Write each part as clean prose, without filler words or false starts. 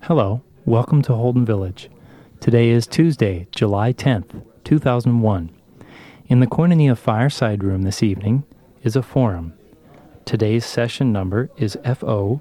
Hello, welcome to Holden Village. Today is Tuesday, July 10th, 2001. In the Koinonia Fireside Room this evening is a forum. Today's session number is FO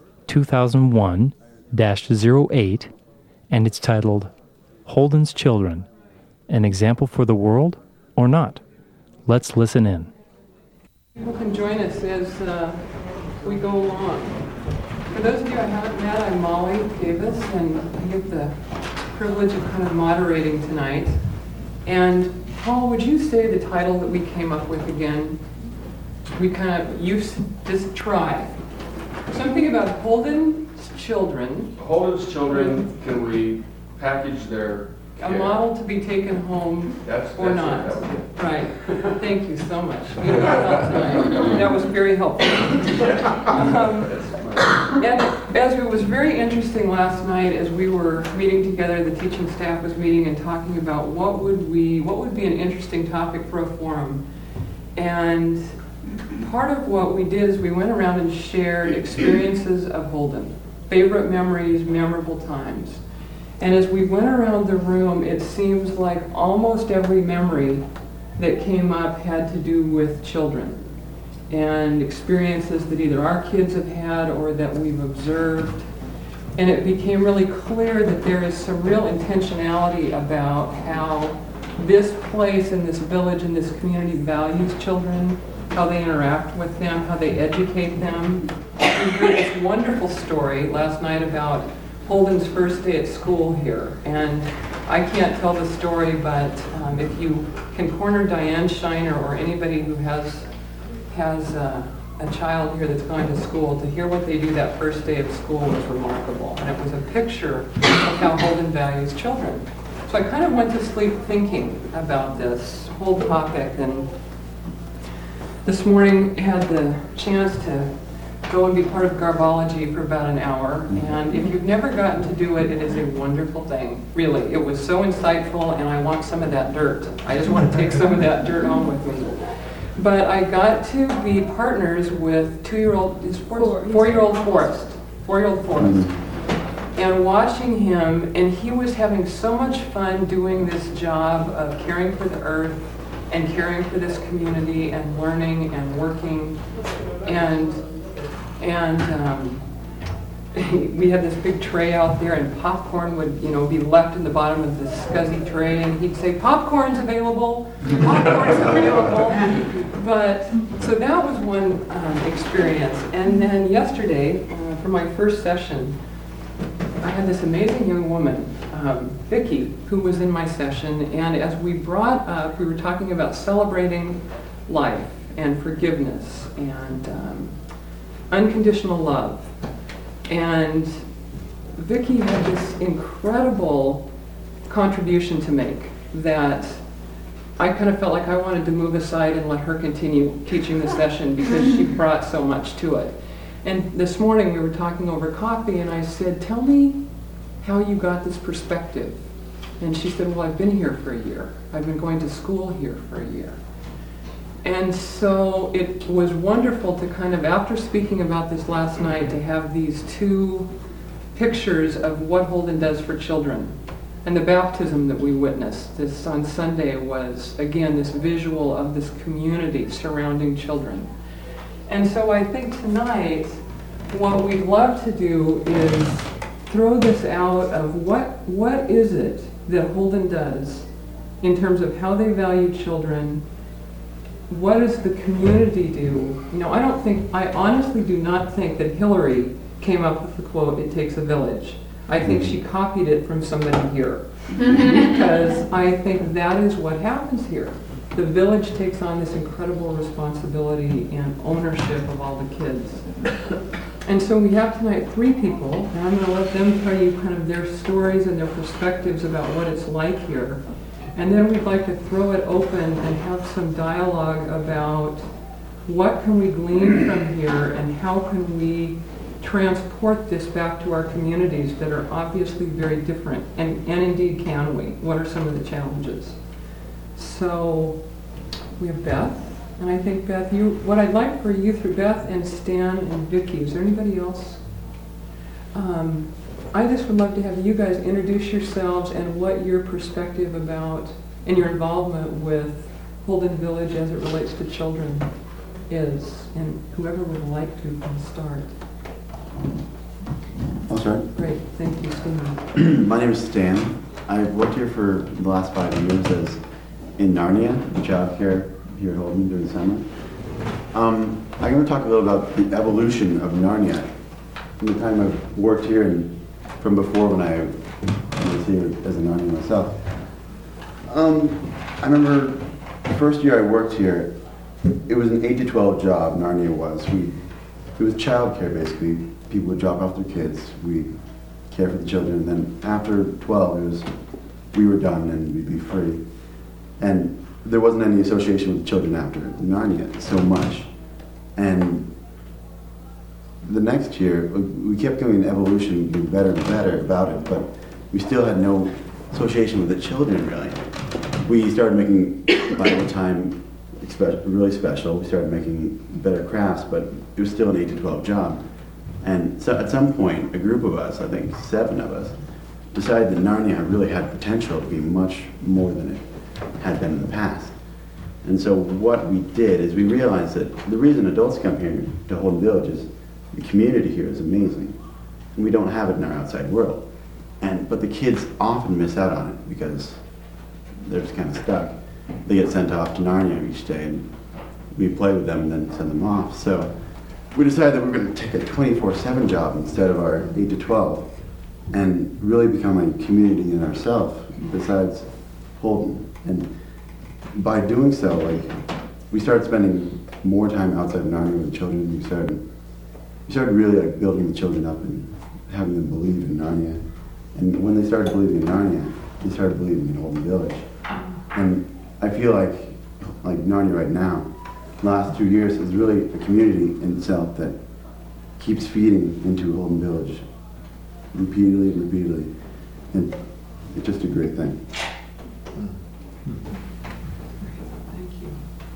2001-08, and it's titled Holden's Children, an example for the world or not? Let's listen in. People can join us as we go along. For those of you I haven't met, I'm Molly Davis, and I get the privilege of kind of moderating tonight. And Paul, would you say the title that we came up with again? We kind of used this try. Something about Holden's children. Holden's children, can we package their A care? model to be taken home or not. Right. Thank you so much. You helped out tonight. That was very helpful. And it was very interesting last night as we were meeting together, the teaching staff was meeting and talking about what would be an interesting topic for a forum. And part of what we did is we went around and shared experiences of Holden, favorite memories, memorable times. And as we went around the room, it seems like almost every memory that came up had to do with children and experiences that either our kids have had or that we've observed. And it became really clear that there is some real intentionality about how this place and this village and this community values children, how they interact with them, how they educate them. We heard this wonderful story last night about Holden's first day at school here, and I can't tell the story, but if you can corner Diane Shiner or anybody who has a child here that's going to school, to hear what they do that first day of school was remarkable, and it was a picture of how Holden values children. So I kind of went to sleep thinking about this whole topic, and this morning had the chance to go and be part of Garbology for about an hour, and if you've never gotten to do it, it is a wonderful thing. Really, it was so insightful, and I want some of that dirt. I just want to take some of that dirt home with me. But I got to be partners with four-year-old Forrest, and watching him, and he was having so much fun doing this job of caring for the earth and caring for this community and learning and working, and we had this big tray out there, and popcorn would, be left in the bottom of this scuzzy tray, and he'd say, "Popcorn's available, popcorn's available." But so that was one experience. And then yesterday, for my first session, I had this amazing young woman, Vicki, who was in my session, and as we brought up, we were talking about celebrating life and forgiveness and unconditional love. And Vicki had this incredible contribution to make that I kind of felt like I wanted to move aside and let her continue teaching the session because she brought so much to it. And this morning we were talking over coffee, and I said, "Tell me how you got this perspective." And she said, "Well, I've been here for a year. I've been going to school here for a year." And so it was wonderful to kind of, after speaking about this last night, to have these two pictures of what Holden does for children. And the baptism that we witnessed this on Sunday was, again, this visual of this community surrounding children. And so I think tonight, what we'd love to do is throw this out of what is it that Holden does in terms of how they value children. What does the community do? I honestly do not think that Hillary came up with the quote, "It takes a village." I think she copied it from somebody here. Because I think that is what happens here. The village takes on this incredible responsibility and ownership of all the kids. And so we have tonight 3 people, and I'm going to let them tell you kind of their stories and their perspectives about what it's like here. And then we'd like to throw it open and have some dialogue about what can we glean from here and how can we transport this back to our communities that are obviously very different. And indeed, can we? What are some of the challenges? So we have Beth. And I think, Beth, what I'd like for you through Beth and Stan and Vicki, is there anybody else? I just would love to have you guys introduce yourselves and what your perspective about and your involvement with Holden Village as it relates to children is, and whoever would like to can start. I'll start. Great, thank you, Stephen. My name is Stan. I've worked here for the last 5 years as in Narnia, childcare here at Holden during the summer. I'm going to talk a little about the evolution of Narnia from the time I've worked here and from before when I was here as a Narnia myself. I remember the first year I worked here, it was an 8 to 12 job, Narnia was. It was childcare basically. People would drop off their kids, we care for the children, and then after 12 we were done and we'd be free. And there wasn't any association with the children after Narnia so much. And the next year, we kept going in evolution, getting better and better about it, but we still had no association with the children, really. We started making Bible time really special. We started making better crafts, but it was still an 8 to 12 job. And so at some point, a group of us, I think 7 of us, decided that Narnia really had potential to be much more than it had been in the past. And so what we did is we realized that the reason adults come here to Holden Village is the community here is amazing. And we don't have it in our outside world. But the kids often miss out on it because they're just kind of stuck. They get sent off to Narnia each day and we play with them and then send them off. So we decided that we were going to take a 24/7 job instead of our 8 to 12 and really become a community in ourselves besides Holden. And by doing so, we started spending more time outside of Narnia with the children. We started really building the children up and having them believe in Narnia. And when they started believing in Narnia, they started believing in Holden Village. And I feel like Narnia right now, the last 2 years is really a community in itself that keeps feeding into Holden Village repeatedly and repeatedly. And it's just a great thing. Thank you.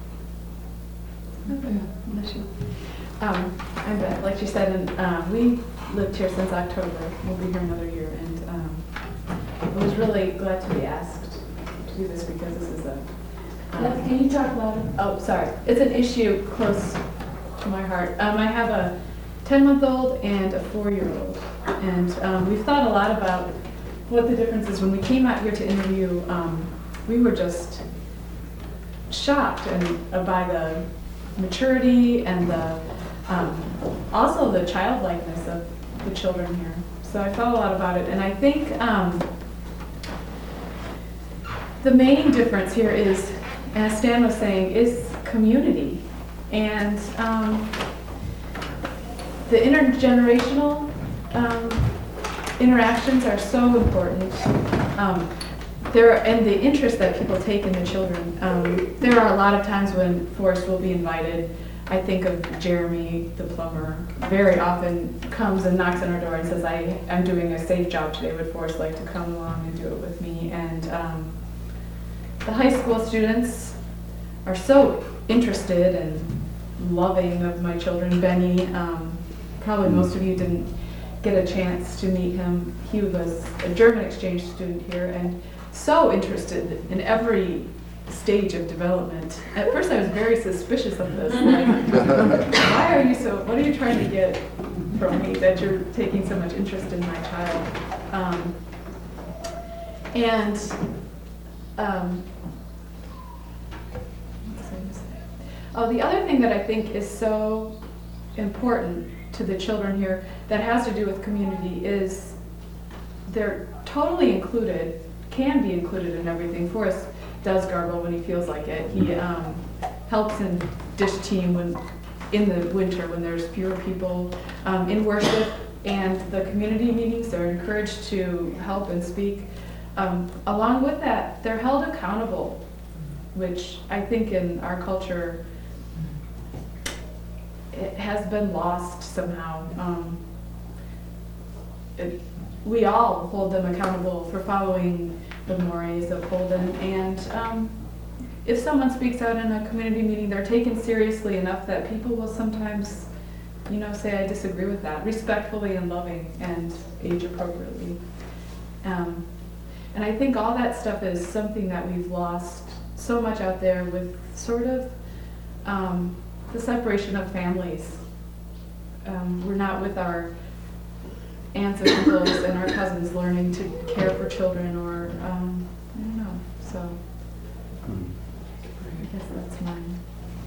I'm Beth, like she said, and we lived here since October. We'll be here another year, and I was really glad to be asked to do this because this is a... Beth, can you talk louder? Oh, sorry. It's an issue close to my heart. I have a 10-month-old and a 4-year-old, and we've thought a lot about what the difference is. When we came out here to interview, we were just shocked by the maturity and also the childlikeness of the children here. So I thought a lot about it, and I think the main difference here is, as Stan was saying, is community. And the intergenerational interactions are so important. And the interest that people take in the children. There are a lot of times when Forrest will be invited. I think of Jeremy, the plumber, very often comes and knocks on our door and says, I'm doing a safe job today. Would Forrest like to come along and do it with me? And the high school students are so interested and loving of my children. Benny, probably most of you didn't get a chance to meet him. He was a German exchange student here and so interested in every stage of development. At first I was very suspicious of this. What are you trying to get from me that you're taking so much interest in my child? The other thing that I think is so important to the children here that has to do with community is they're totally included, can be included in everything. Forrest does gargle when he feels like it. He helps in dish team in the winter when there's fewer people in worship, and the community meetings they're encouraged to help and speak. Along with that, they're held accountable, which I think in our culture it has been lost somehow. We all hold them accountable for following the mores of Holden, and if someone speaks out in a community meeting, they're taken seriously enough that people will sometimes say I disagree with that, respectfully and loving and age appropriately. And I think all that stuff is something that we've lost so much out there with sort of the separation of families. We're not with our aunts and uncles and our cousins learning to care for children, or I don't know. So I guess that's mine.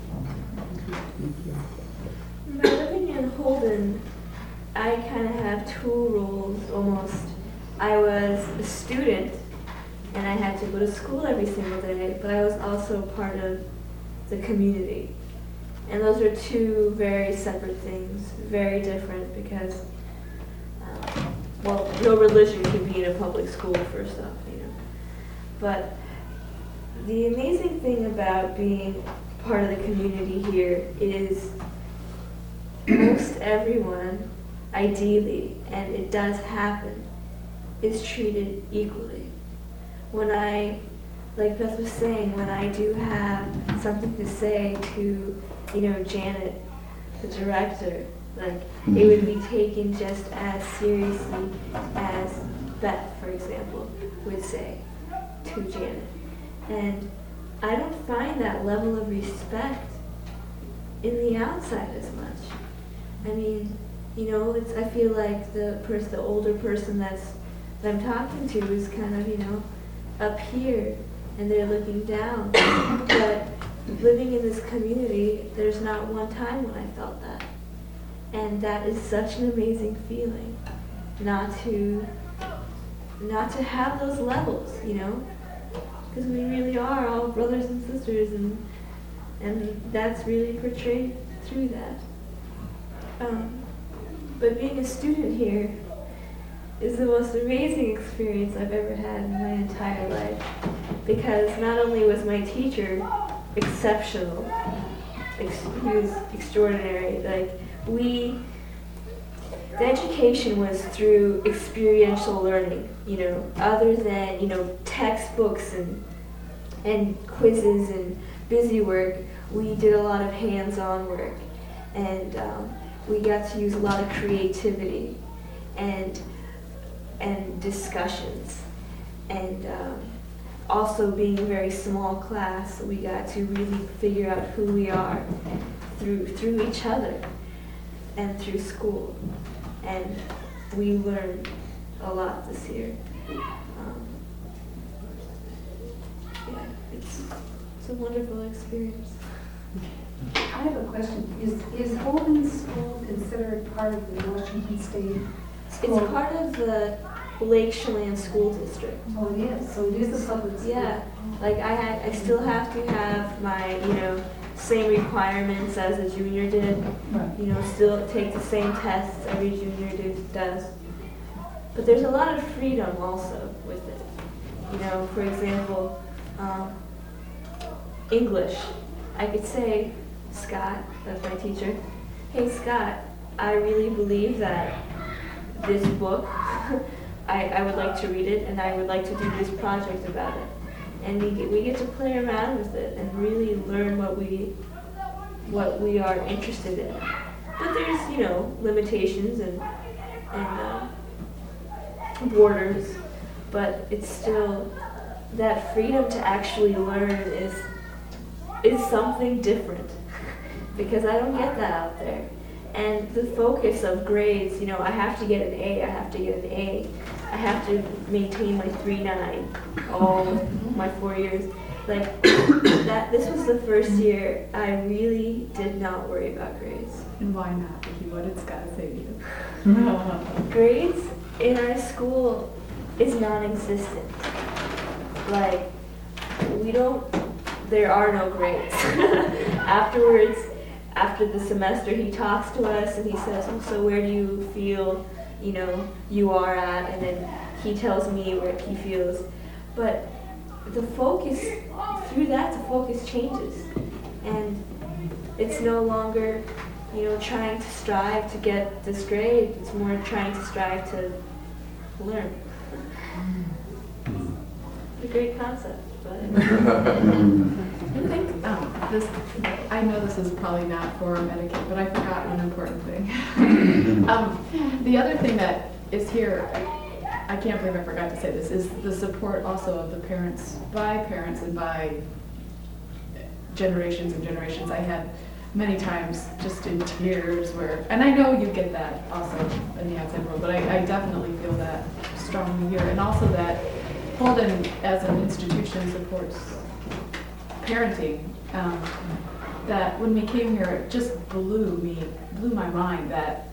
By living in Holden, I kind of have two roles almost. I was a student and I had to go to school every single day, but I was also part of the community. And those are two very separate things, very different, because, no religion can be in a public school, first off, But the amazing thing about being part of the community here is most everyone, ideally, and it does happen, is treated equally. When like Beth was saying, when I do have something to say to, Janet, the director, it would be taken just as seriously as Beth, for example, would say to Janet. And I don't find that level of respect in the outside as much. I mean, I feel like the older person that I'm talking to is kind of, up here, and they're looking down. But living in this community, there's not one time when I felt that. And that is such an amazing feeling, not to have those levels, because we really are all brothers and sisters, and that's really portrayed through that. But being a student here is the most amazing experience I've ever had in my entire life, because not only was my teacher exceptional, he was extraordinary. The education was through experiential learning, other than, textbooks and quizzes and busy work. We did a lot of hands-on work, and we got to use a lot of creativity and discussions, and also being a very small class, we got to really figure out who we are through each other and through school, and we learned a lot this year. It's a wonderful experience. I have a question. Is Holden School considered part of the Washington State School? It's part of the Lake Chelan School District. Oh, it is. So it is a public school. Yeah. I still have to have my, same requirements as a junior did. Right. Still take the same tests every junior does. But there's a lot of freedom also with it. For example, English. I could say, Scott, that's my teacher, hey Scott, I really believe that this book, I would like to read it, and I would like to do this project about it. And we get to play around with it and really learn what we are interested in. But there's, limitations and borders, but it's still, that freedom to actually learn is something different, because I don't get that out there. And the focus of grades, I have to get an A, I have to get an A, I have to maintain my 3.9 all my 4 years. This was the first year I really did not worry about grades. And why not, Vicki? What did Scott say to you? Grades in our school is non-existent. There are no grades. Afterwards, after the semester, he talks to us and he says, so where do you feel, you are at? And then he tells me where he feels. But the focus changes. And it's no longer, trying to strive to get this grade. It's more trying to strive to learn. It's a great concept. But I think this, I know this is probably not forum etiquette, but I forgot an important thing. The other thing that is here, I can't believe I forgot to say this, is the support also of the parents and by generations and generations. I had many times just in tears where, and I know you get that also in the outside world, but I definitely feel that strongly here. And also that Holden as an institution supports parenting. That when we came here, it just blew my mind that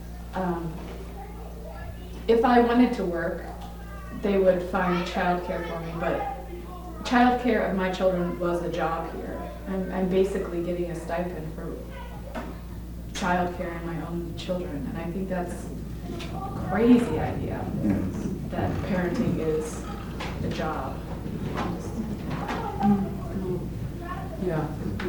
if I wanted to work, they would find childcare for me, but childcare of my children was a job here. I'm basically getting a stipend for childcare and my own children, and I think that's a crazy idea, that parenting is a job. Yeah,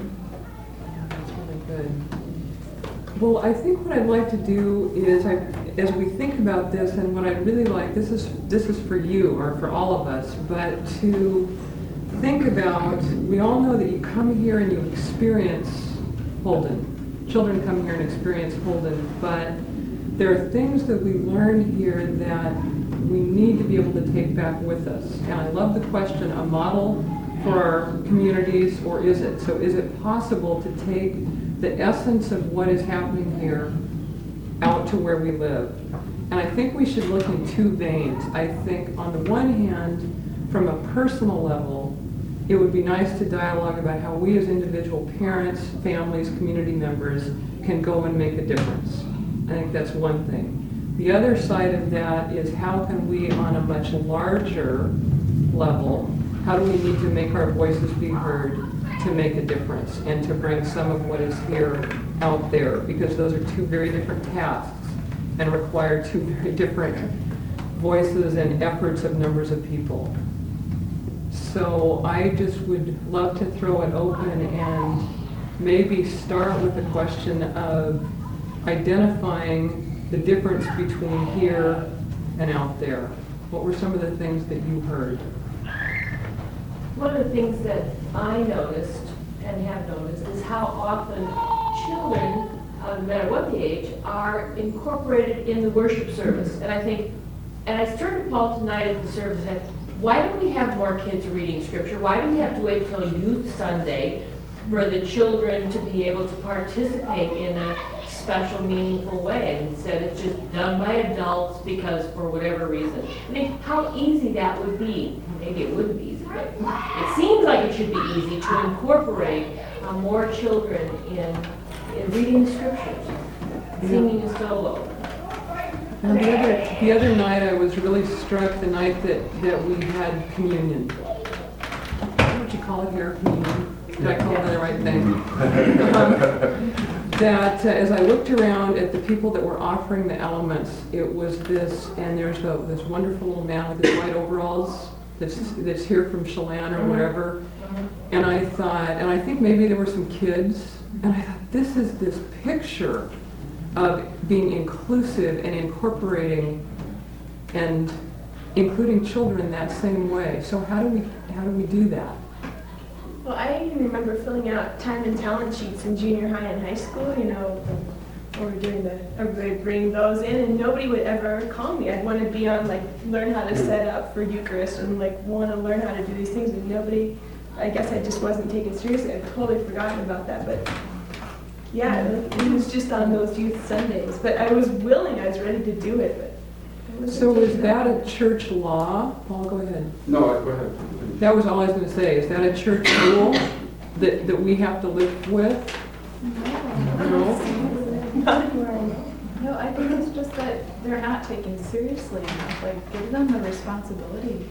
that's really good. Well, I think what I'd like to do is, as we think about this, and what I'd really like, this is for you or for all of us, but to think about, we all know that you come here and you experience Holden. Children come here and experience Holden, but there are things that we learn here that we need to be able to take back with us. And I love the question, a model for our communities, or is it? So is it possible to take the essence of what is happening here out to where we live? And I think we should look in two veins. I think on the one hand, from a personal level, it would be nice to dialogue about how we as individual parents, families, community members can go and make a difference. I think that's one thing. The other side of that is how can we, on a much larger level, how do we need to make our voices be heard to make a difference and to bring some of what is here out there, because those are two very different tasks and require two very different voices and efforts of numbers of people. So I just would love to throw it open and maybe start with the question of identifying the difference between here and out there. What were some of the things that you heard? One of the things that I noticed and have noticed is how often children, no matter what the age, are incorporated in the worship service. And I think, and I stirred up Paul tonight at the service, and why don't we have more kids reading scripture? Why do we have to wait till Youth Sunday for the children to be able to participate in a special, meaningful way? And instead it's just done by adults because for whatever reason. I mean, how easy that would be. Maybe it wouldn't be easy, but it seems like it should be easy to incorporate more children in reading the scriptures, singing a solo. And the other night I was really struck, the night that we had communion. What you call it here, communion? Did I call it the right thing? That as I looked around at the people that were offering the elements, it was this, and there's this wonderful little man with his white overalls that's here from Chelan or wherever. And I thought, and I think maybe there were some kids, and I thought, this is this picture of being inclusive and incorporating and including children that same way. So how do we do that? Well, I even remember filling out time and talent sheets in junior high and high school, you know, or doing everybody bring those in, and nobody would ever call me. I'd want to be on, like, learn how to set up for Eucharist and, like, want to learn how to do these things, and nobody, I guess I just wasn't taken seriously. I'd totally forgotten about that, but yeah, it was just on those youth Sundays. But I was willing, I was ready to do it, but I wasn't So is taken that up. a church law? Paul, go ahead. No, go ahead. That was all I was going to say. Is that a church rule that we have to live with? No? Not anywhere I know. No, I think it's just that they're not taken seriously enough. Like, give them the responsibility.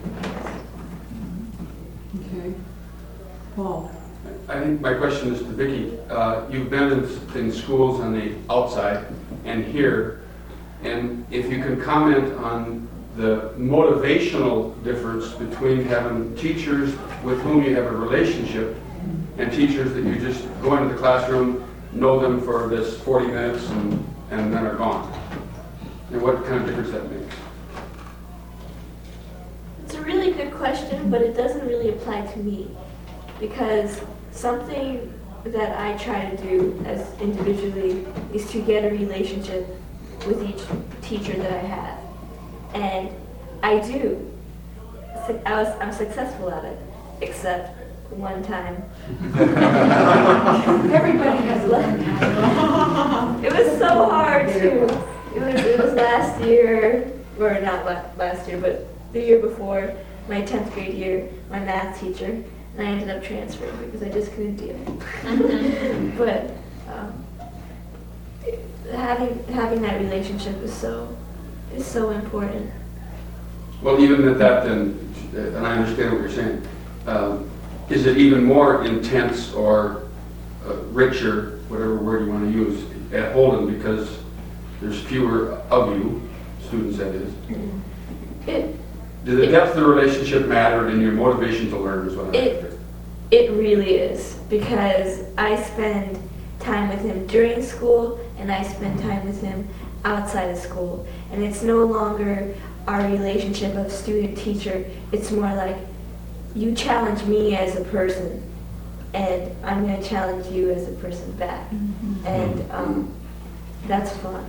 Okay. Paul? I think my question is to Vicki. You've been in schools on the outside and here, and if you can comment on the motivational difference between having teachers with whom you have a relationship and teachers that you just go into the classroom, know them for this 40 minutes and then are gone. And what kind of difference that makes? It's a really good question, but it doesn't really apply to me because something that I try to do as individually is to get a relationship with each teacher that I have. And I do. I'm successful at it, except one time. Everybody has one. It was so hard too. It was last year, or not last year, but the year before, my 10th grade year, my math teacher, and I ended up transferring because I just couldn't deal. But having that relationship is so important. Well, even at that then, and I understand what you're saying, is it even more intense or richer, whatever word you want to use, at Holden because there's fewer of you, students that is? Does the depth of the relationship matter in your motivation to learn is what I'm after? It really is, because I spend time with him during school and I spend time with him outside of school. And it's no longer our relationship of student-teacher. It's more like you challenge me as a person and I'm going to challenge you as a person back. And that's fun.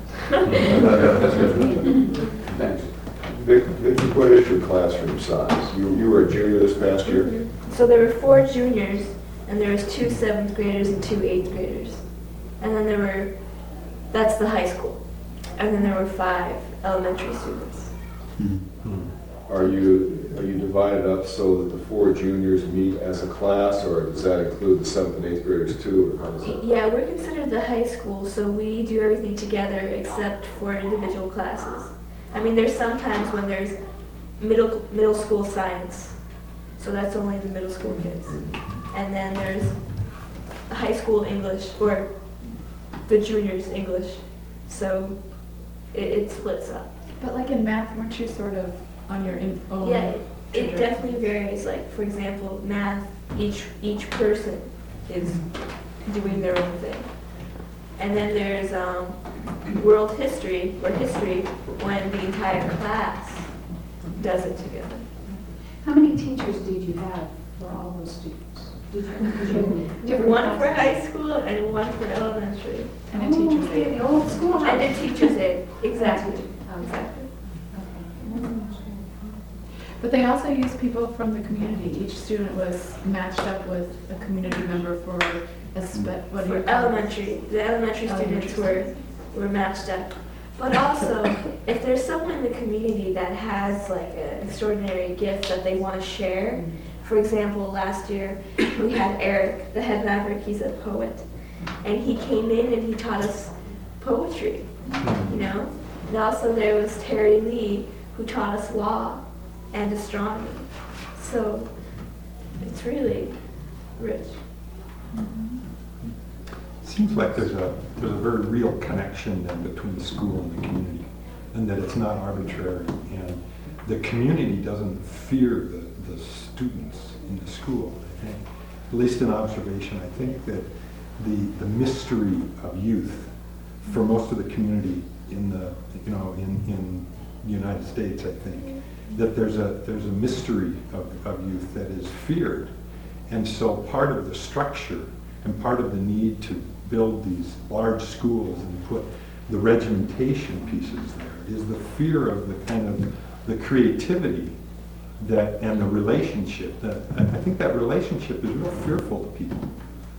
Thanks. Vicki, what is your classroom size? You were a junior this past year? So there were 4 juniors, and there was 2 7th graders and 2 8th graders. And then that's the high school. And then there were 5 elementary students. Are you divided up so that the 4 juniors meet as a class, or does that include the 7th and 8th graders too? Or how does that? Yeah, we're considered the high school, so we do everything together except for individual classes. I mean, there's sometimes when there's middle school science, so that's only the middle school kids. And then there's high school English, or the juniors English, so it splits up. But like in math, weren't you sort of on your own? Yeah, it definitely varies. Like, for example, math, each person is doing their own thing. And then there's world history, or history, when the entire class does it together. How many teachers did you have for all those students? One for high school and one for elementary. And a teacher's aide. The old school. And a teacher's aide, exactly. Exactly. But they also used people from the community. Each student was matched up with a community member for For elementary, the elementary students were matched up. But also, if there's someone in the community that has like an extraordinary gift that they want to share, for example, last year we had Eric, the head maverick. He's a poet, and he came in and he taught us poetry, you know. And also there was Terry Lee, who taught us law and astronomy. So it's really rich. Seems like there's a very real connection then between the school and the community, and that it's not arbitrary, and the community doesn't fear the students in the school. I think, at least in observation, I think that the mystery of youth for most of the community in the United States, I think that there's a mystery of youth that is feared, and so part of the structure and part of the need to build these large schools and put the regimentation pieces there is the fear of the kind of the creativity that and the relationship that I think that relationship is real fearful to people.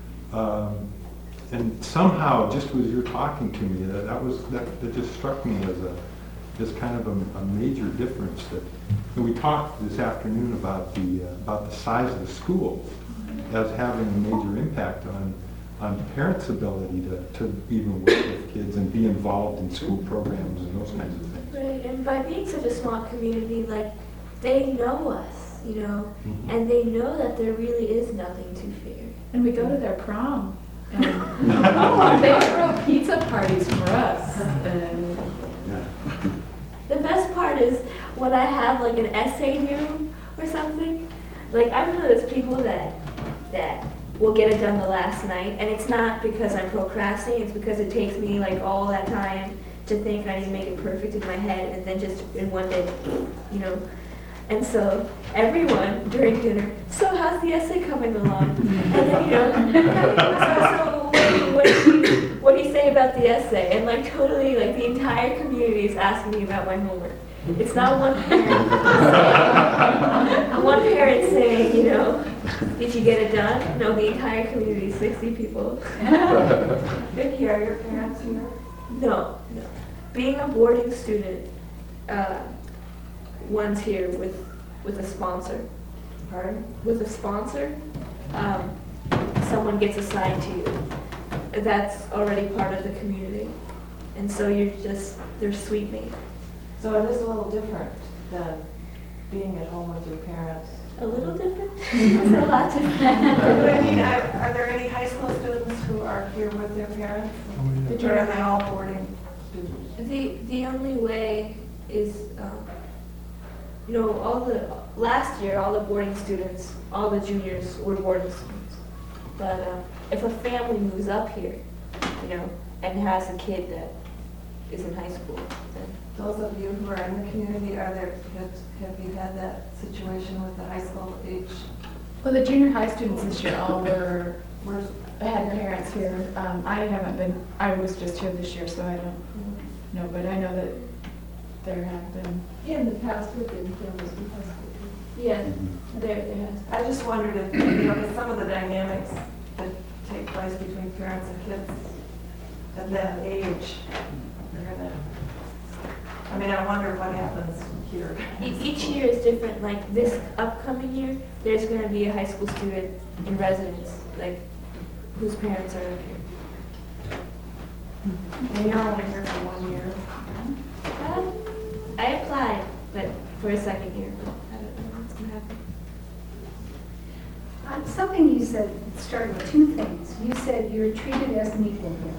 And somehow, just as you're talking to me, that just struck me as kind of a major difference. And we talked this afternoon about the size of the schools as having a major impact on parents' ability to even work with kids and be involved in school programs and those kinds of things. Right, and by being such a small community, like, they know us, you know, and they know that there really is nothing to fear. And we go to their prom. And they throw pizza parties for us. And the best part is when I have like an essay due or something. Like, I'm one of those people that will get it done the last night, and it's not because I'm procrastinating. It's because it takes me like all that time to think I need to make it perfect in my head, and then just in one day, you know. And so everyone during dinner, so how's the essay coming along? And then, you know, so essay, and like totally, like the entire community is asking me about my homework. It's not one parent. One parent saying, you know, did you get it done? No, the entire community, 60 people. Vicki, are your parents here? No, no. Being a boarding student, one's here with a sponsor. Pardon? With a sponsor, someone gets assigned to you. That's already part of the community. And so they're sweet mates. So it is a little different than being at home with your parents. A little different? It's a lot different. I mean, are there any high school students who are here with their parents? Or are they all boarding students? The only way is, you know, last year, all the boarding students, all the juniors were boarding students. But if a family moves up here, you know, and has a kid that is in high school, then Those of you who are in the community, have you had that situation with the high school age? Well, the junior high students this year all had parents here. I haven't been, I was just here this year, so I don't know, but I know that there have been. In the past, we've been families with high school. yeah, there has. I just wondered if, you know, if some of the dynamics that take place between parents and kids at that age, they're gonna, I mean, I wonder what happens here. Each year is different. Like this upcoming year, there's going to be a high school student in residence, like whose parents are up here. And you're only here for 1 year. I applied, but for a second year. But I don't know what's going to happen. Something you said started with two things. You said you're treated as an equal here.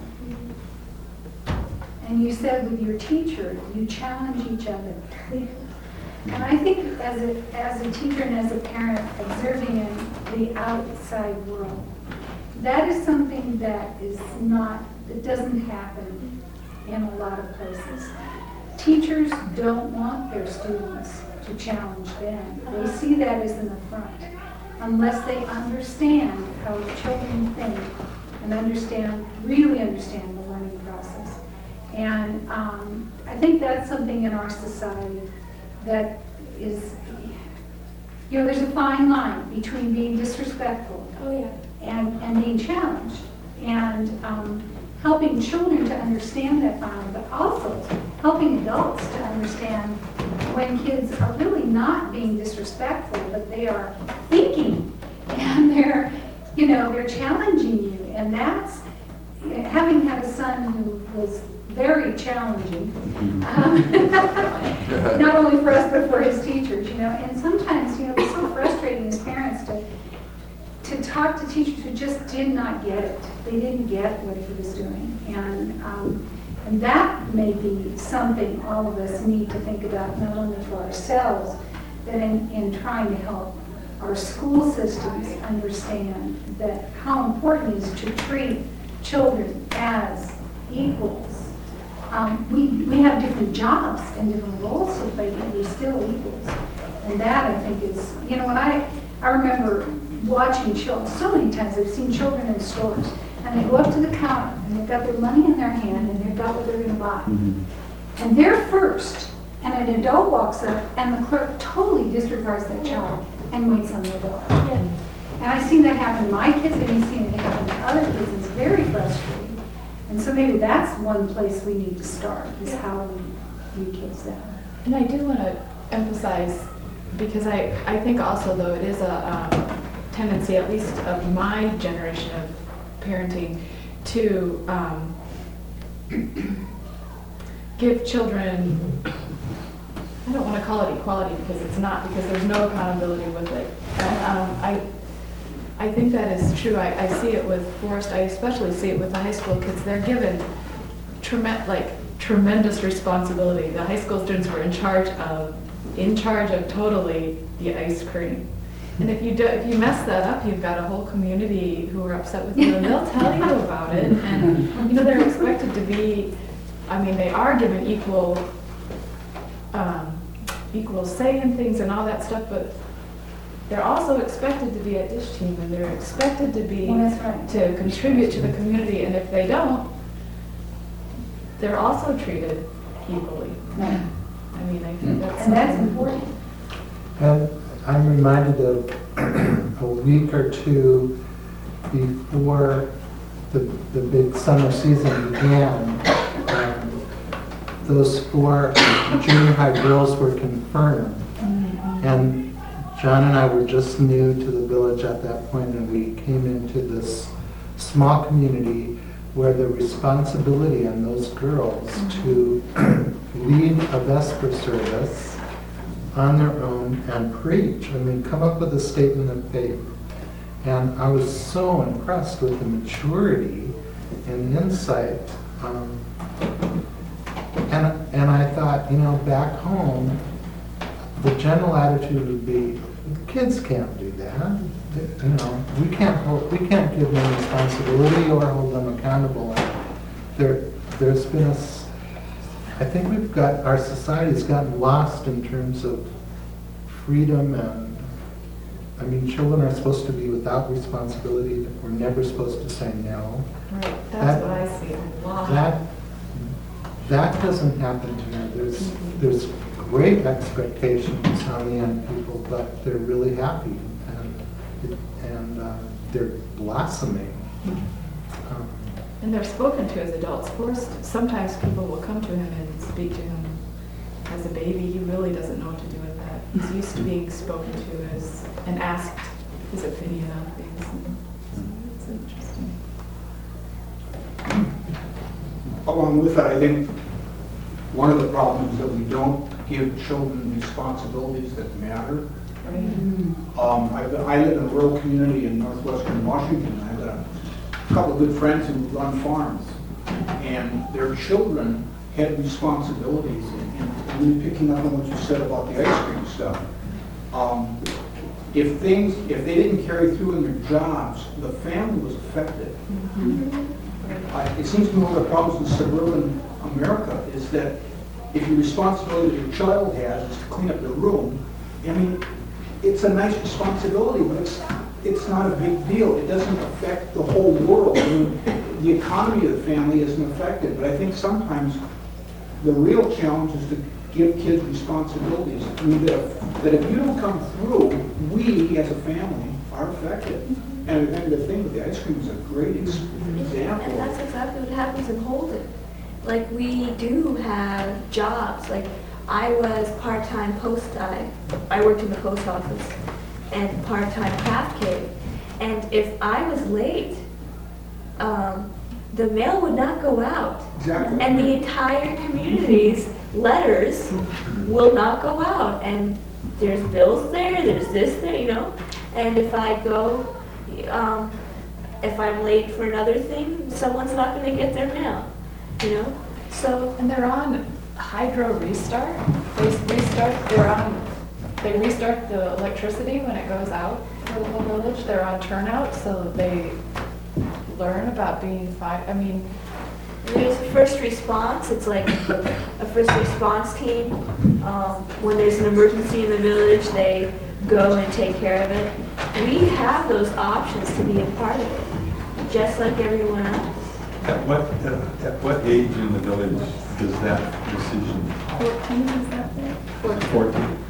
And you said with your teacher, you challenge each other. And I think as a teacher and as a parent observing in the outside world, that is something that doesn't happen in a lot of places. Teachers don't want their students to challenge them. They see that as an affront, unless they understand how children think and really understand the learning process. And I think that's something in our society that is, you know, there's a fine line between being disrespectful and being challenged, and helping children to understand that fine, but also helping adults to understand when kids are really not being disrespectful, but they are thinking and they're challenging you. And that's, having had a son who was very challenging, not only for us but for his teachers, you know. And sometimes, you know, it's so frustrating as parents to talk to teachers who just did not get it. They didn't get what he was doing, and that may be something all of us need to think about, not only for ourselves, but in trying to help our school systems understand that how important it is to treat children as equals. We have different jobs and different roles to play, but we're still equals. And that, I think, is, you know, when I remember watching children, so many times I've seen children in stores, and they go up to the counter, and they've got their money in their hand, and they've got what they're going to buy. And they're first, and an adult walks up, and the clerk totally disregards that child and waits on the adult. And I've seen that happen to my kids, and I've seen it happen to other kids. It's very frustrating. And so maybe that's one place we need to start, is how we treat kids down. And I do want to emphasize, because I think also, though, it is a tendency, at least of my generation of parenting, to give children, I don't want to call it equality because it's not, because there's no accountability with it. And I think that is true. I see it with Forrest. I especially see it with the high school kids. They're given tremendous responsibility. The high school students were in charge of totally the ice cream. And if you mess that up, you've got a whole community who are upset with you, and they'll tell you about it. And you know, they're expected to be, I mean, they are given equal say in things and all that stuff, but they're also expected to be a dish team, and they're expected to be to contribute to the community. And if they don't, they're also treated equally. I mean, I think that's. And that's important. And I'm reminded of a week or two before the big summer season began. Those 4 junior high girls were confirmed. And John and I were just new to the village at that point, and we came into this small community where the responsibility on those girls to lead a Vesper service on their own and preach. I mean, come up with a statement of faith. And I was so impressed with the maturity and insight. And I thought, you know, back home, the general attitude would be, kids can't do that. You know, we can't give them responsibility or hold them accountable. There's been I think our society's gotten lost in terms of freedom, and I mean, children are supposed to be without responsibility. We're never supposed to say no. Right, that's what I see. Wow. That doesn't happen here. There's great expectations on the young people, but they're really happy and they're blossoming. And they're spoken to as adults. First, sometimes people will come to him and speak to him as a baby. He really doesn't know what to do with that. He's used to being spoken to as and asked his opinion on things. So it's interesting. Along with that, I think one of the problems is that we don't give children responsibilities that matter. I live in a rural community in northwestern Washington. I've got a couple of good friends who run farms, and their children had responsibilities. And really picking up on what you said about the ice cream stuff, if they didn't carry through in their jobs, the family was affected. It seems to me one of the problems in suburban America is that if your responsibility that your child has is to clean up your room, I mean, it's a nice responsibility, but it's not a big deal. It doesn't affect the whole world. I mean, the economy of the family isn't affected, but I think sometimes the real challenge is to give kids responsibilities. I mean, that if you don't come through, we as a family are affected. And the thing with the ice cream is a great example. And that's exactly what happens in Holden. Like, we do have jobs. Like, I was part-time I worked in the post office and part-time craft kid. And if I was late, the mail would not go out. Exactly. And the entire community's letters will not go out. And there's bills there's this there, you know. And if I go, if I'm late for another thing, someone's not going to get their mail, you know. So, and they're on hydro restart. They restart the electricity when it goes out for the whole village. They're on turnout, so they learn about being there's a first response. It's like a first response team. When there's an emergency in the village, they go and take care of it. We have those options to be a part of it, just like everyone else. At what age in the village does that decision? 14, is that right? 14.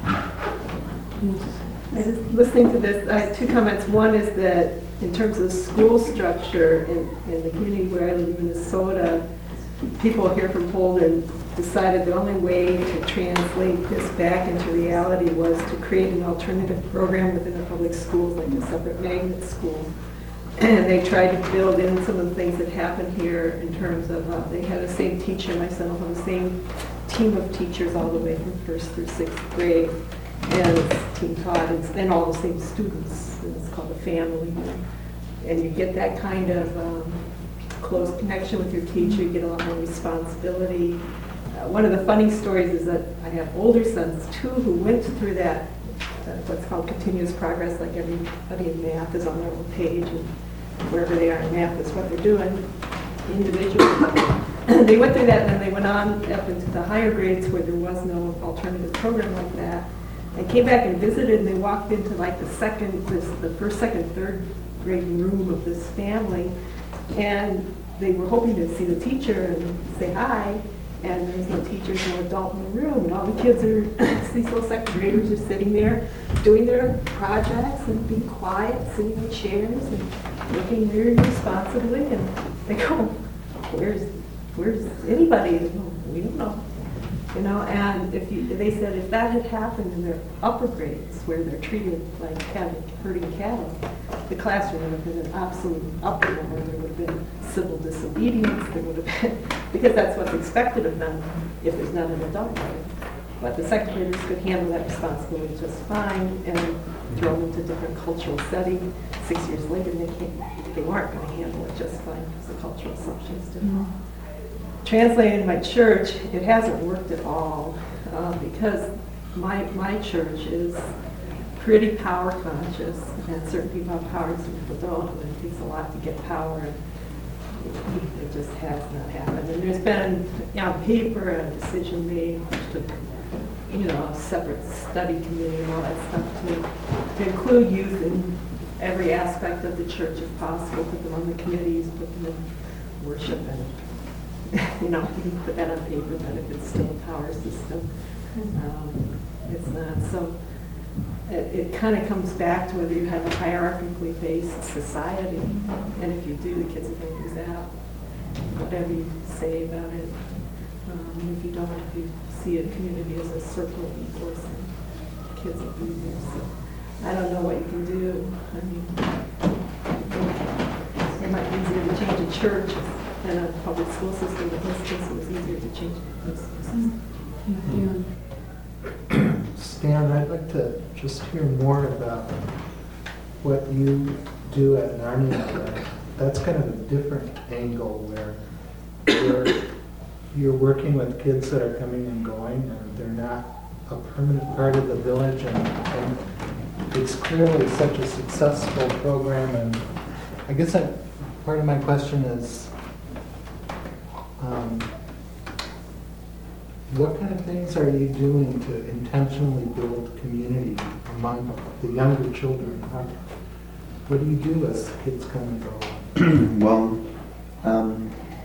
I was listening to this, I had two comments. One is that in terms of school structure in the community where I live in Minnesota, people here from Holden decided the only way to translate this back into reality was to create an alternative program within the public schools, like a separate magnet school. And they tried to build in some of the things that happen here in terms of, they had the same teacher, my son will have the same team of teachers all the way from 1st through 6th grade as Team Todd, and all the same students. And it's called a family. And you get that kind of close connection with your teacher, you get a lot more responsibility. One of the funny stories is that I have older sons too who went through that, what's called continuous progress, like everybody in math is on their own page, and wherever they are in math is what they're doing individually. They went through that, and then they went on up into the higher grades where there was no alternative program like that. They came back and visited, and they walked into like the first, second, third grade room of this family, and they were hoping to see the teacher and say hi, and there's no teachers, no adult in the room, and all the kids are, these little second graders are sitting there doing their projects and being quiet, sitting in chairs and looking very responsibly, and they go, where's anybody? We don't know. You know, and they said if that had happened in their upper grades, where they're treated like herding cattle, the classroom would have been an absolute uproar. There would have been civil disobedience. There would have been, because that's what's expected of them if there's not an adult there. But the second graders could handle that responsibility just fine and throw them into different cultural setting. 6 years later, they weren't going to handle it just fine because the cultural assumptions didn't. Translated in my church, it hasn't worked at all because my church is pretty power conscious, and certain people have power and some people don't, and it takes a lot to get power, and it just has not happened. And there's been on paper a decision made to, a separate study committee and all that stuff to include youth in every aspect of the church if possible, put them on the committees, put them in worship, and you can put that on paper, but if it's still a power system, it's not. So it kind of comes back to whether you have a hierarchically based society, and if you do, the kids are going to lose out. Whatever you say about it, if you don't, if you see a community as a circle of equals, kids will be there. So I don't know what you can do. I mean, it might be easier to change a church than a public school system, but in this case it was easier to change the public school system. Stan, I'd like to just hear more about what you do at Narnia. That's kind of a different angle where you're working with kids that are coming and going, and they're not a permanent part of the village, and it's clearly such a successful program. And I guess part of my question is, what kind of things are you doing to intentionally build community among the younger children? What do you do as kids come and go? Well,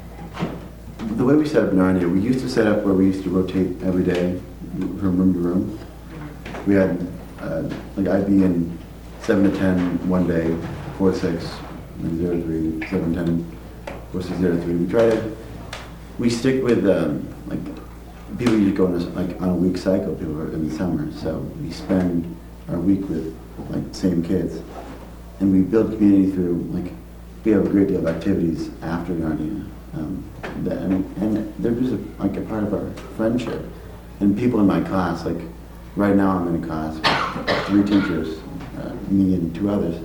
the way we set up Narnia, we used to set up where we used to rotate every day from room to room. We had, I'd be in 7 to 10 one day, 4 to 6, 0 to 3, 7 to 10, 4 to 6, 0 to 3. We stick with, people usually go on a week cycle, people are in the summer, so we spend our week with same kids. And we build community through, we have a great deal of activities after Narnia. And they're just a part of our friendship. And people in my class, right now I'm in a class with 3 teachers, me and 2 others.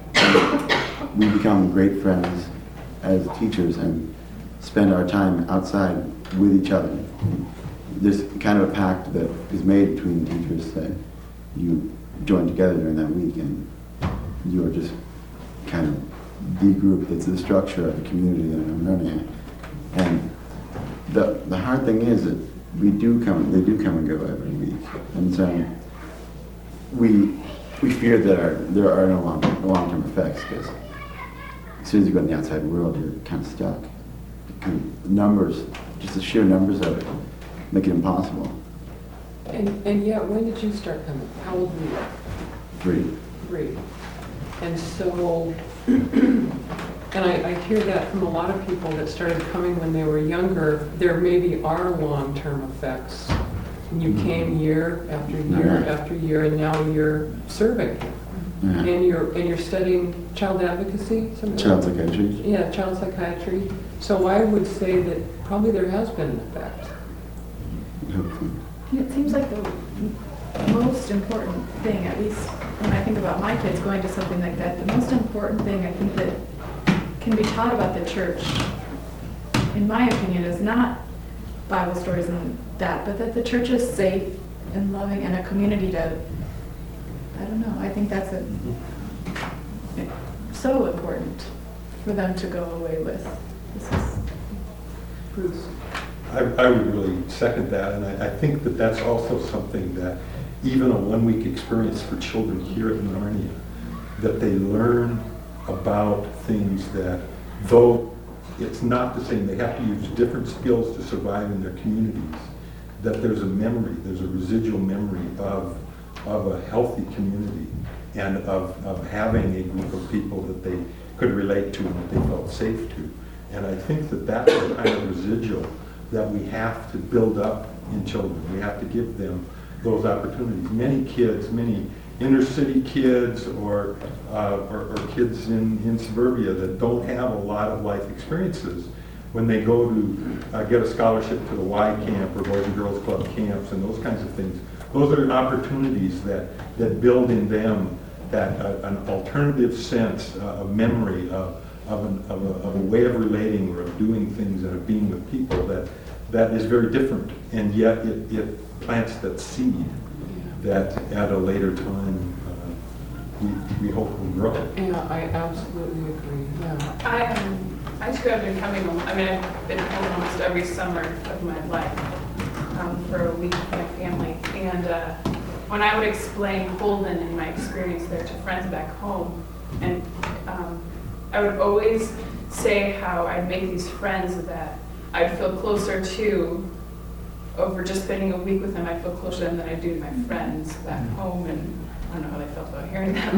And we become great friends as teachers and spend our time outside with each other. There's kind of a pact that is made between teachers that you join together during that week, and you are just kind of the group that's the structure of the community that I'm running. And the hard thing is that they do come and go every week, and so we fear that there are no long-term effects, because as soon as you go in the outside world, you're kind of stuck. Numbers, just the sheer numbers of it, make it impossible. And yet, when did you start coming? How old were you? 3. And so, and I hear that from a lot of people that started coming when they were younger. There maybe are long-term effects. And you came year after year after year, and now you're serving. Yeah. And you're studying child advocacy? Child psychiatry. Yeah, child psychiatry. So I would say that probably there has been an effect. It seems like the most important thing, at least when I think about my kids going to something like that, the most important thing I think that can be taught about the church, in my opinion, is not Bible stories and that, but that the church is safe and loving and a community to, I don't know, I think that's so important for them to go away with. This is Bruce. I would really second that, and I think that that's also something that even a one-week experience for children here at Narnia, that they learn about things that, though it's not the same. They have to use different skills to survive in their communities. That there's a memory, there's a residual memory of a healthy community and of having a group of people that they could relate to and that they felt safe to. And I think that that's the kind of residual that we have to build up in children. We have to give them those opportunities. Many kids, many inner city kids or kids in suburbia that don't have a lot of life experiences, when they go to get a scholarship to the Y camp or Boys and Girls Club camps and those kinds of things, those are opportunities that build in them that an alternative sense of memory of a way of relating or of doing things and of being with people that is very different, and yet it plants that seed that at a later time we hope will grow. Yeah, I absolutely agree. Yeah. I too have been coming home. I mean, I've been home almost every summer of my life for a week with my family. And when I would explain Holden and my experience there to friends back home, and I would always say how I'd make these friends that I'd feel closer to over just spending a week with them. I feel closer to them than I do to my friends back home, and I don't know how they felt about hearing that.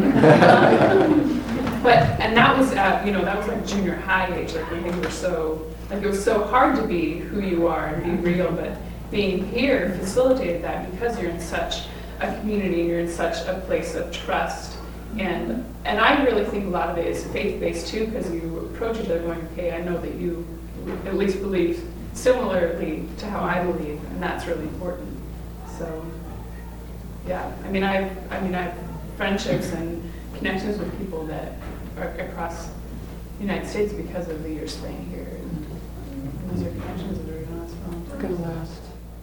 And that was that was like junior high age, like when things were so, like it was so hard to be who you are and be real, but being here facilitated that because you're in such a community, you're in such a place of trust. And I really think a lot of it is faith-based too, because you approach each other going, okay, I know that you at least believe similarly to how I believe, and that's really important. So, yeah, I mean, I have friendships and connections with people that are across the United States because of the years spent here, and those are connections that are going to last for a long time. Going to last.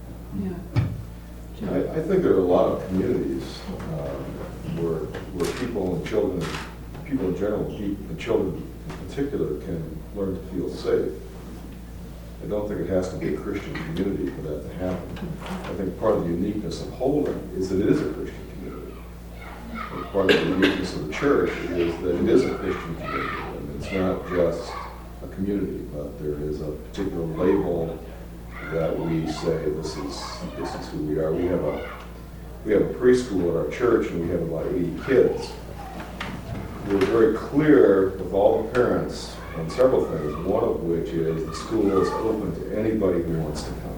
Yeah. I think there are a lot of communities where people and children, people in general, and children in particular, can learn to feel safe. I don't think it has to be a Christian community for that to happen. I think part of the uniqueness of Holden is that it is a Christian community. And part of the uniqueness of the church is that it is a Christian community. And it's not just a community, but there is a particular label that we say this is who we are. We have a preschool at our church, and we have about 80 kids. We're very clear with all the parents on several things, one of which is the school is open to anybody who wants to come.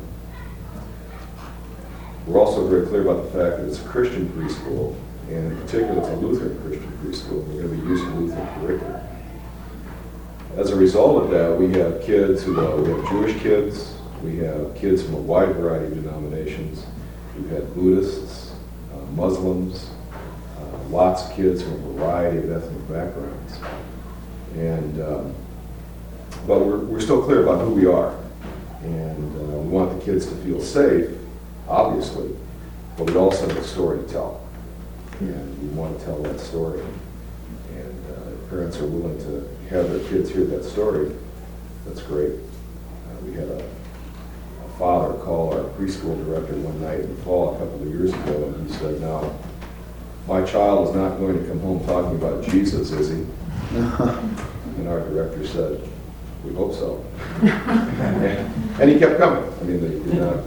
We're also very clear about the fact that it's a Christian preschool, and in particular it's a Lutheran Christian preschool. We're going to be using Lutheran curriculum. As a result of that, we have kids we have Jewish kids, we have kids from a wide variety of denominations. We've had Buddhists, Muslims, lots of kids from a variety of ethnic backgrounds. And but we're still clear about who we are, and we want the kids to feel safe, obviously, but we also have a story to tell, and we want to tell that story. And if parents are willing to have their kids hear that story, that's great. We had a father call our preschool director one night in the fall a couple of years ago, and he said, "Now, my child is not going to come home talking about Jesus, is he?" And our director said, "We hope so." And he kept coming. I mean, they did not,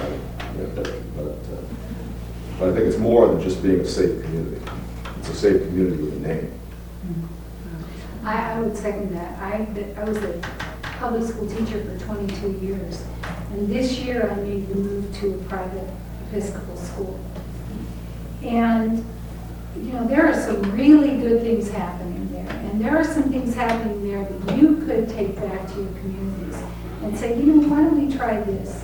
but I think it's more than just being a safe community. It's a safe community with a name. I would second that. I was a public school teacher for 22 years, and this year I made the move to a private Episcopal school. And there are some really good things happening there, and there are some things happening there that you could take back to your communities and say, why don't we try this?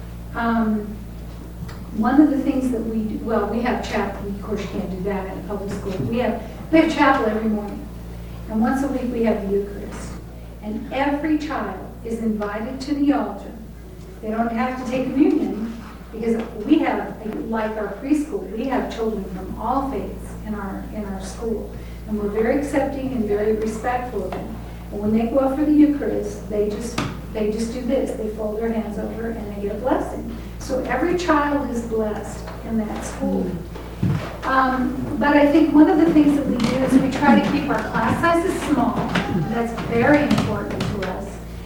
One of the things that we do, we have chapel. Of course, you can't do that in a public school. We have chapel every morning, and once a week we have the Eucharist, and every child is invited to the altar. They don't have to take communion, because we have, like our preschool, we have children from all faiths in our school, and we're very accepting and very respectful of them. And when they go up for the Eucharist, they just do this. They fold their hands over and they get a blessing. So every child is blessed in that school. But I think one of the things that we do is we try to keep our class sizes small. That's very important to us.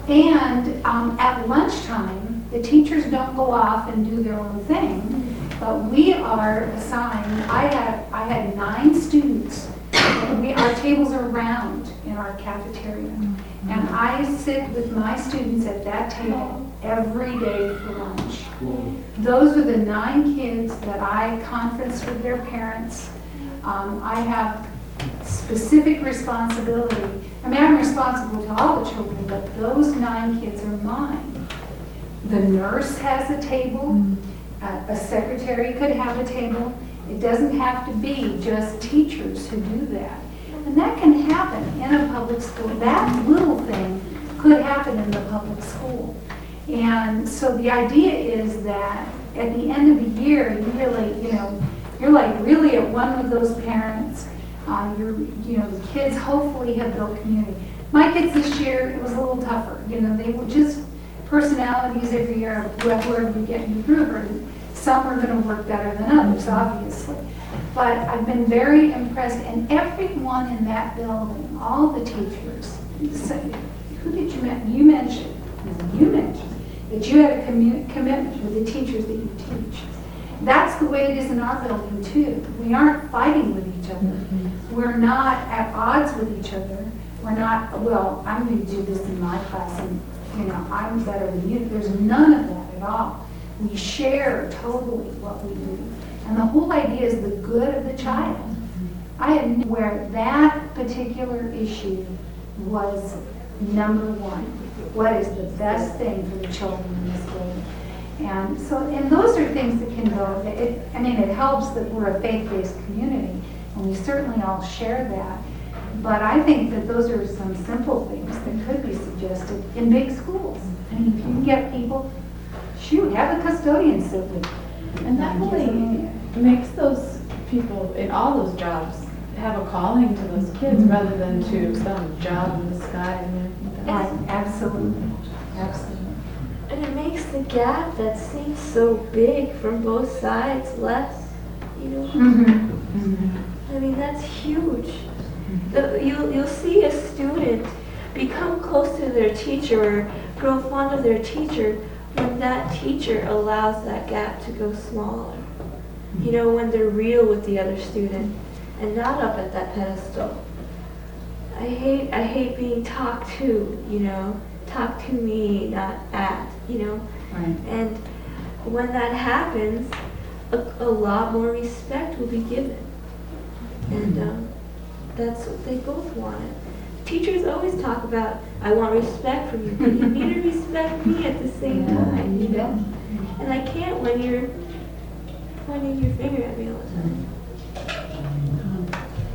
And at lunchtime, the teachers don't go off and do their own thing, but we are assigned, I had 9 students. Our tables are round in our cafeteria. And I sit with my students at that table every day for lunch. Those are the 9 kids that I conference with their parents. I have specific responsibility. I mean, I'm responsible to all the children, but those 9 kids are mine. The nurse has a table. A secretary could have a table. It doesn't have to be just teachers who do that. And that can happen in a public school. That little thing could happen in the public school. And so the idea is that at the end of the year, you really, you're like really at one with those parents. The kids hopefully have built community. My kids this year, it was a little tougher. They were just personalities every year, whoever you get in your group, or some are going to work better than others, obviously. But I've been very impressed, and everyone in that building, all the teachers, who did you mention? You mentioned that you had a commitment with the teachers that you teach. That's the way it is in our building too. We aren't fighting with each other. We're not at odds with each other. We're not, well, I'm going to do this in my class and I'm better than you. There's none of that at all. We share totally what we do. And the whole idea is the good of the child. I had where that particular issue was number 1. What is the best thing for the children in this building? And those are things that can go. It helps that we're a faith-based community, and we certainly all share that. But I think that those are some simple things that could be suggested in big schools. I mean, if you can get people, have a custodian sit with you. And that really makes those people in all those jobs have a calling to those kids rather than to some job in the sky. Absolutely. Absolutely. And it makes the gap that seems so big from both sides less, I mean, that's huge. You'll see a student become close to their teacher or grow fond of their teacher when that teacher allows that gap to go smaller. When they're real with the other student and not up at that pedestal. I hate being talked to, talk to me, not at, Right. And when that happens, a lot more respect will be given. And that's what they both wanted. Teachers always talk about, I want respect from you, but you need to respect me at the same time, And I can't when you're pointing your finger at me all the time.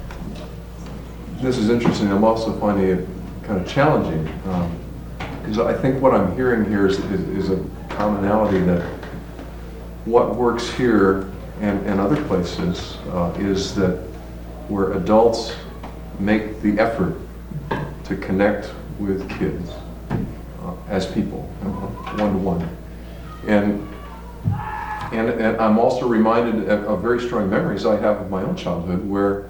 This is interesting. I'm also finding it kind of challenging because I think what I'm hearing here is a commonality that what works here and other places is that where adults make the effort to connect with kids as people, one-to-one. And I'm also reminded of very strong memories I have of my own childhood where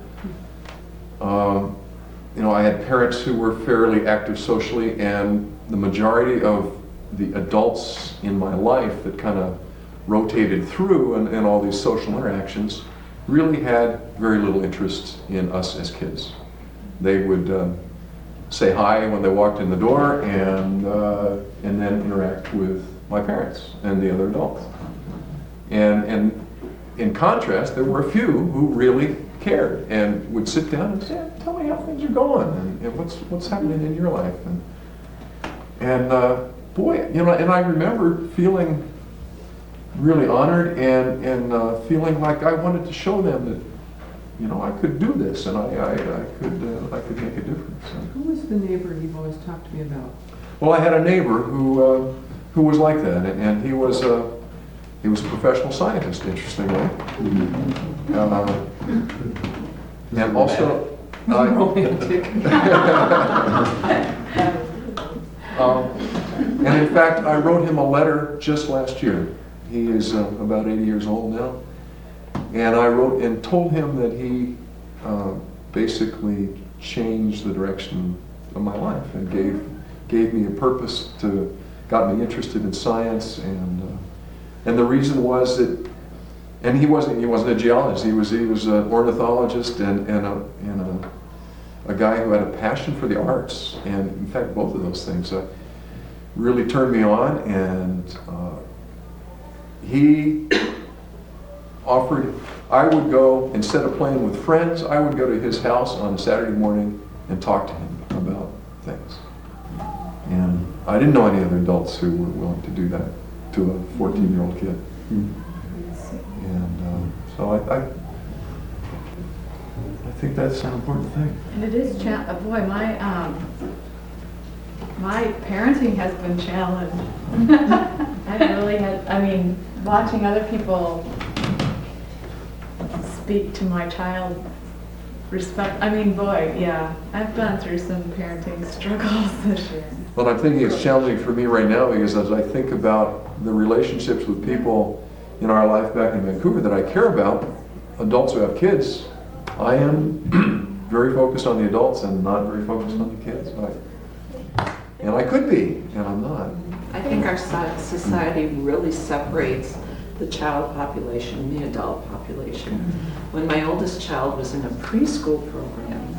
I had parents who were fairly active socially, and the majority of the adults in my life that kind of rotated through and all these social interactions really had very little interest in us as kids. They would say hi when they walked in the door and then interact with my parents and the other adults. And in contrast, there were a few who really cared and would sit down and say, tell me how things are going and what's happening in your life. And boy, and I remember feeling really honored and feeling like I wanted to show them that, I could do this and I could make a difference. Who was the neighbor you've always talked to me about? Well, I had a neighbor who was like that, and he was a professional scientist, interestingly. And also, romantic. And in fact, I wrote him a letter just last year. He is about 80 years old now. And I wrote and told him that he basically changed the direction of my life and gave gave me a purpose got me interested in science, and the reason was that, and he wasn't a geologist. He was an ornithologist and a guy who had a passion for the arts, and in fact both of those things really turned me on. And he offered, I would go, instead of playing with friends, I would go to his house on a Saturday morning and talk to him about things. And I didn't know any other adults who were willing to do that to a 14-year-old kid. And so I think that's an important thing. And it is, boy, my parenting has been challenged. I've really had, watching other people speak to my child, I've gone through some parenting struggles this year. Well, I'm thinking it's challenging for me right now, because as I think about the relationships with people in our life back in Vancouver that I care about, adults who have kids, I am very focused on the adults and not very focused on the kids. And I could be, and I'm not. I think our society really separates the child population and the adult population. When my oldest child was in a preschool program,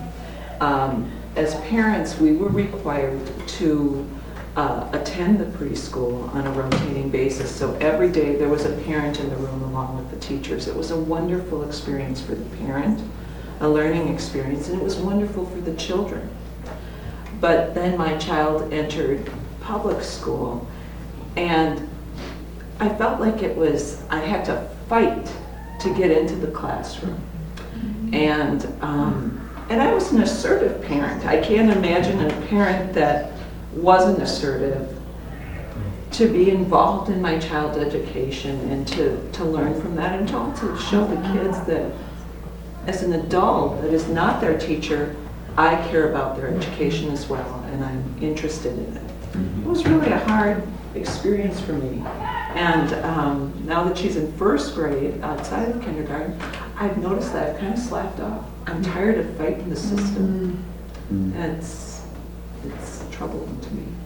as parents, we were required to attend the preschool on a rotating basis. So every day there was a parent in the room along with the teachers. It was a wonderful experience for the parent, a learning experience, and it was wonderful for the children. But then my child entered public school, and I felt like I had to fight to get into the classroom. And I was an assertive parent. I can't imagine a parent that wasn't assertive to be involved in my child's education and to learn from that, and to also show the kids that as an adult that is not their teacher, I care about their education as well, and I'm interested in it. It was really a hard experience for me. And now that she's in first grade, outside of kindergarten, I've noticed that I've kind of slacked off. I'm tired of fighting the system. And it's troubling to me.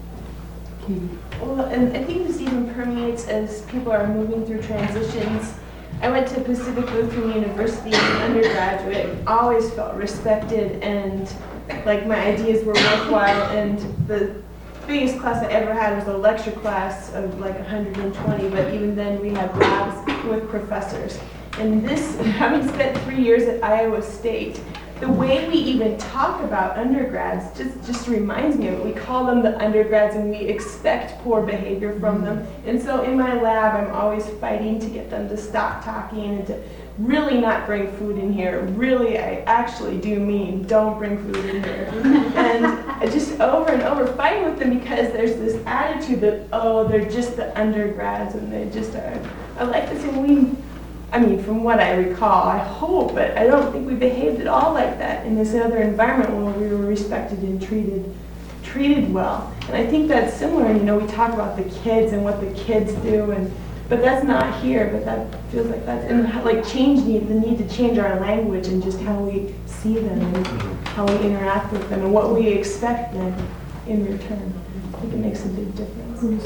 Well, and I think this even permeates as people are moving through transitions. I went to Pacific Lutheran University as an undergraduate, always felt respected and like my ideas were worthwhile, and the biggest class I ever had was a lecture class of like 120, but even then we had labs with professors. And this, having spent 3 years at Iowa State, the way we even talk about undergrads just reminds me of it. We call them the undergrads and we expect poor behavior from them. And so in my lab, I'm always fighting to get them to stop talking and to really not bring food in here. Really, I actually do mean don't bring food in here. And I just over and over fighting with them because there's this attitude that, oh, they're just the undergrads and they just are. I like this, and from what I recall, I hope, but I don't think we behaved at all like that in this other environment where we were respected and treated well. And I think that's similar. We talk about the kids and what the kids do, but that's not here. But that feels like that's, and like the need to change our language and just how we see them and how we interact with them and what we expect them in return. I think it makes a big difference.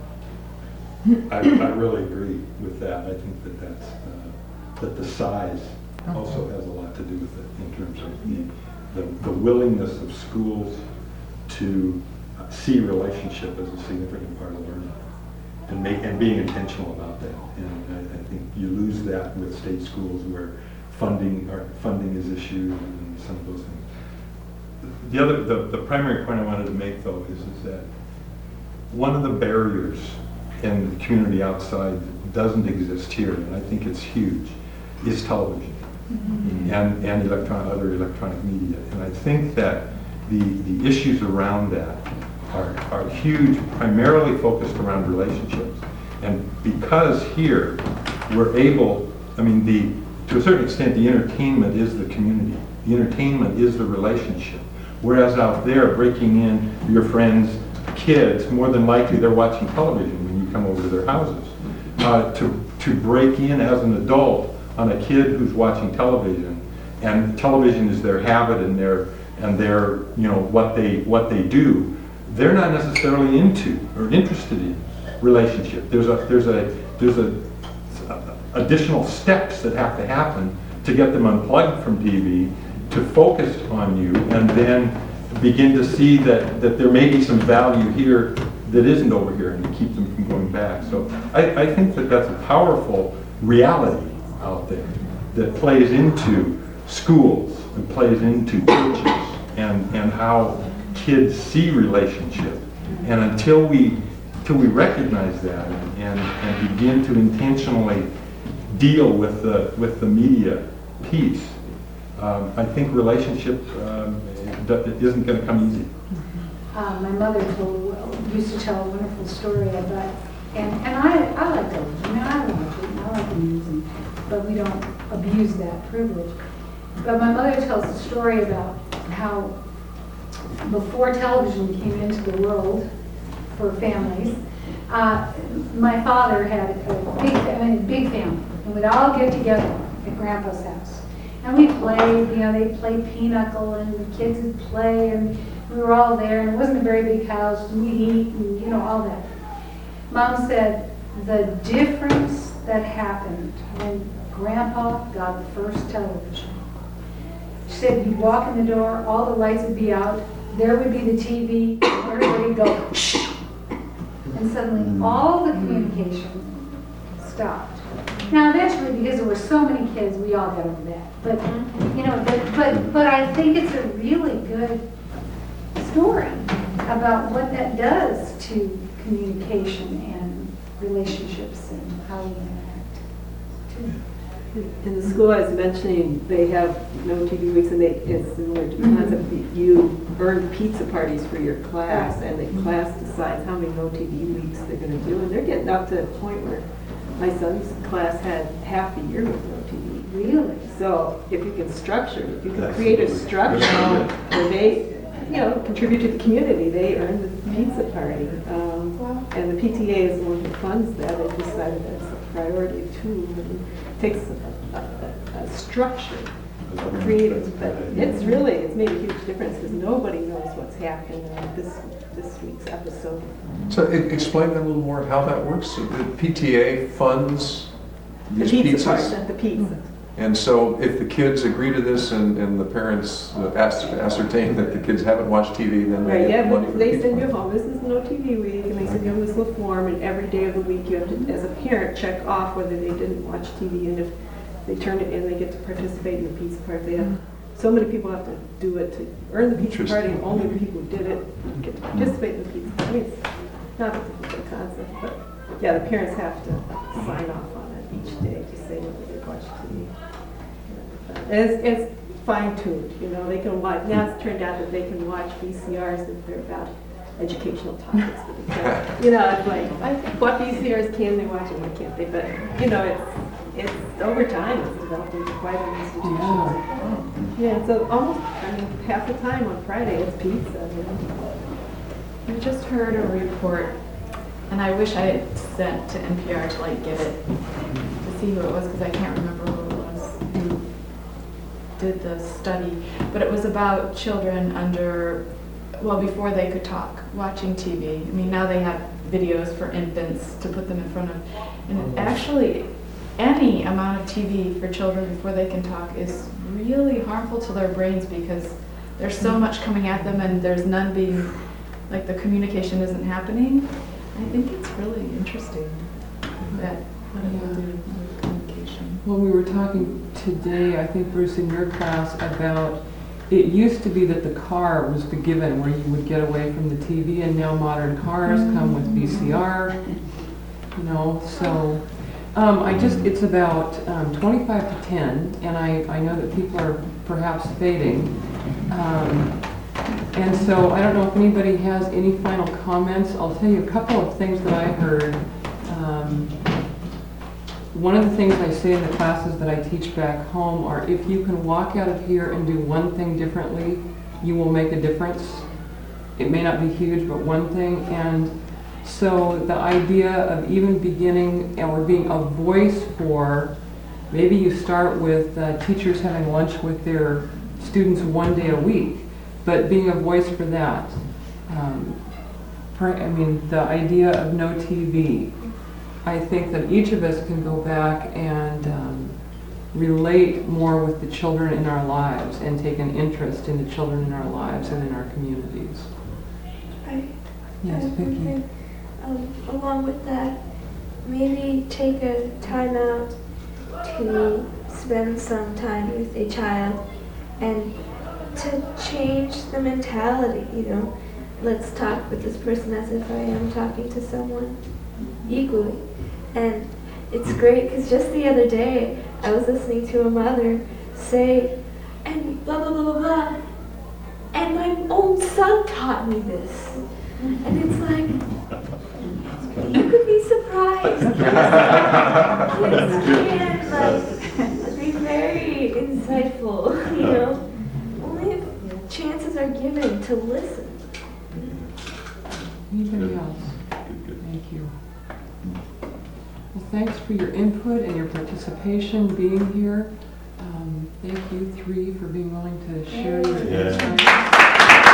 I really agree with that. I think that the size also has a lot to do with it in terms of the willingness of schools to see relationship as a significant part of learning and being intentional about that. And I think you lose that with state schools where funding is issued and some of those things. The primary point I wanted to make though is that one of the barriers in the community outside doesn't exist here, and I think it's huge, is television and other electronic media. And I think that the issues around that are huge, primarily focused around relationships. And because here we're able, to a certain extent, the entertainment is the community. The entertainment is the relationship. Whereas out there, breaking in your friends' kids, more than likely they're watching television when you come over to their houses. To break in as an adult on a kid who's watching television, and television is their habit and their what they do. they're not necessarily into or interested in relationship. There's additional steps that have to happen to get them unplugged from TV, to focus on you, and then begin to see that there may be some value here that isn't over here, and to keep them from going back. So I think that's a powerful reality out there that plays into schools and plays into churches and how kids see relationship. And until we recognize that and begin to intentionally deal with the media piece, I think relationship isn't going to come easy. My mother used to tell a wonderful story about, and I like television. I like it. I like the news, but we don't abuse that privilege. But my mother tells a story about how before television came into the world for families, my father had a big family, and we'd all get together at Grandpa's house. And we played, they'd play pinochle, and the kids would play, and we were all there, and it wasn't a very big house, and we'd eat, and all that. Mom said the difference that happened when Grandpa got the first television. She said you'd walk in the door, all the lights would be out, there would be the TV, and everybody would go, shh. And suddenly all the communication stopped. Now eventually, because there were so many kids, we all got over that. But I think it's a really good story about what that does to communication and relationships and how we interact. In the school I was mentioning, they have no TV weeks, and it's similar to the concept that you earn pizza parties for your class, and the class decides how many no TV weeks they're going to do, and they're getting up to a point where my son's class had half a year with no TV. Really? So if you can structure, if you can create a structure where they, contribute to the community, they earn the pizza party. And the PTA is the one who funds that. They decided that's a priority too. And it takes a structure, creative, but it's made a huge difference because nobody knows what's happening in this week's episode. So explain that a little more, how that works. So the PTA funds these the pizza pizzas? Part, the pizza. And so if the kids agree to this and the parents ascertain that the kids haven't watched TV, then they get money for the they pizza. send you home, this is no TV week, and they send you home this little form, and every day of the week you have to, as a parent, check off whether they didn't watch TV, and if they turn it in, they get to participate in the pizza party. They have, so many people have to do it to earn the pizza party, and only the people who did it get to participate in the pizza party. It's not a difficult concept, but yeah, the parents have to sign off on it each day to say whether they watch TV. It's fine-tuned, they can watch. Now it's turned out that they can watch VCRs if they're about educational topics for the kids. It's like, what VCRs can they watch and what can't they? But, it's over time, it's developed into quite an institution. Yeah, so almost, half the time on Friday it's pizza. I just heard a report, and I wish I had sent to NPR to get it, to see who it was, because I can't remember who it was who did the study, but it was about children before they could talk, watching TV. Now they have videos for infants to put them in front of, and actually any amount of TV for children before they can talk is really harmful to their brains because there's so much coming at them and there's none being, the communication isn't happening. I think it's really interesting that what it will do with communication. Well, we were talking today, I think, Bruce, in your class about it used to be that the car was the given where you would get away from the TV, and now modern cars come with VCR, so it's about 25 to 10, and I know that people are perhaps fading. And so I don't know if anybody has any final comments. I'll tell you a couple of things that I heard. One of the things I say in the classes that I teach back home are if you can walk out of here and do one thing differently, you will make a difference. It may not be huge, but one thing. And so the idea of even beginning or being a voice for, maybe you start with teachers having lunch with their students one day a week, but being a voice for that. the idea of no TV. I think that each of us can go back and relate more with the children in our lives and take an interest in the children in our lives and in our communities. Yes, Vicki. Along with that, maybe take a time out to spend some time with a child and to change the mentality, Let's talk with this person as if I am talking to someone equally. And it's great because just the other day I was listening to a mother say, and blah, blah, blah, blah, blah. And my own son taught me this. And it's like, you could be surprised. Kids can be very insightful, Only if chances are given to listen. Anybody else? Thank you. Well, thanks for your input and your participation, being here. Thank you three for being willing to share your insights.